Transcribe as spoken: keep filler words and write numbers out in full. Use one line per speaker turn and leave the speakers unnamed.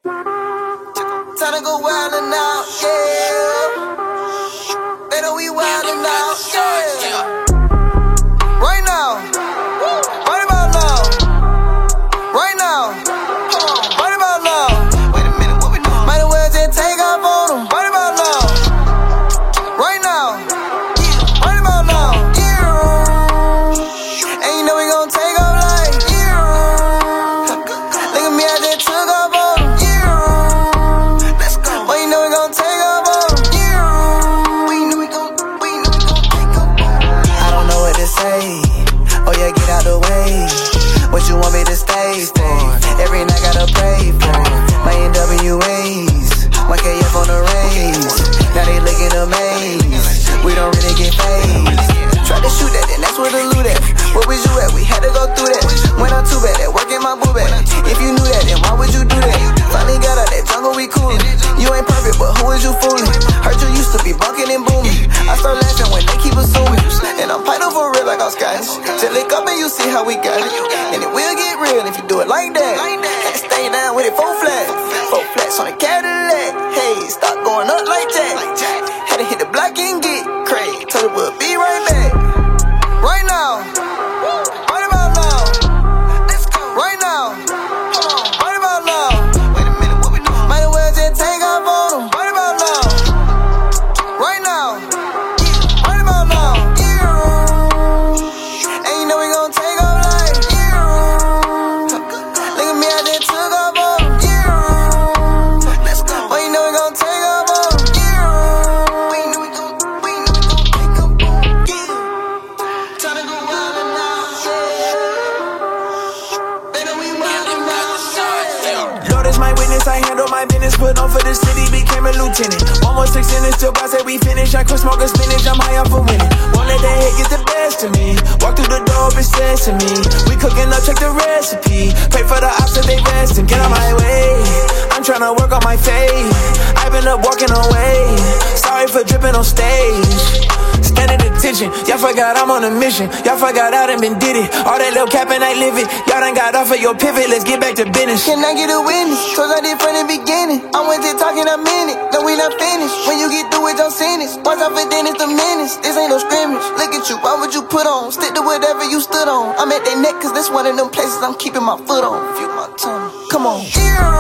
Time to go wildin' out, yeah. They know we wildin' out, yeah. Right now, right about now, right now, right about now. Wait a minute, what we doing? Might as well just take off on them. Right about now, right now, right about now, yeah. And you know we gon' take off like, yeah. Look at me, I just took off on them, yeah. Let's go. Well, you know we gon' take off on them, yeah. We know we gon', we know we gon' take off on them. I don't know what to say. Oh yeah, get out the way. What you want me to stay for? Every night gotta pray for my N W As, one K F on the raise. Now they looking amazed. We don't really get phased. Try to shoot that, then that's where the loot at. Where was you at? We had to go through that. Went on too bad, that work in my boo bag. If you knew that, then why would you do that? Finally got out that jungle, we coolin'. You ain't perfect, but who is you fooling? Heard you used to be bunking and booming. I start laughing when they keep assuming. And I'm piped for real like I'm Scottish. Just lick up and you see how we got it. And it will get real if you do it like that. Can't stay down with it, four flats. Four flats on a Cadillac. Hey, stop going up like that. Had to hit the block and get crazy. Told it we'll be right back. Right now. Right about now. Right now. Right about now. Wait a minute, what we doing? Might as well just take off on them. Right about now. Right now. Right about now. Yeah. And you know we gon' take off like, yeah. Look at me, I just took off on them. Yeah. Let's go. Well, you know we gon' take off on them. Yeah. We know we gon', we know we gon' take off on them. Yeah. Time to go wildin' out. Yeah. They know we wildin' out. Yeah.
Lord is my witness, I handle my business. Put on for the city, became a lieutenant. One more six in this till God said we finish. I quit smoking spinach, I'm high up for winning. Won't let the hate get the best of me. Walk through the door, bitch says to me, we cooking up, check the recipe. Pray for the ops that they best and get on my way. I'm tryna work on my faith. I've been up walking away. Sorry for dripping on stage. Stand at attention, y'all forgot I'm on a mission. Y'all forgot I done been did it. All that little cap and I live it. Y'all done got off of your pivot, let's get back to business.
Can I get a witness? Cause I did from the beginning. I went to talking a minute, no we not finished. When you get through with your sentence, once I fit then it's the menace. This ain't no scrimmage, look at you, why would you put on? Stick to whatever you stood on. I'm at their neck cause this one of them places I'm keeping my foot on. Feel my tongue, come on. Yeah.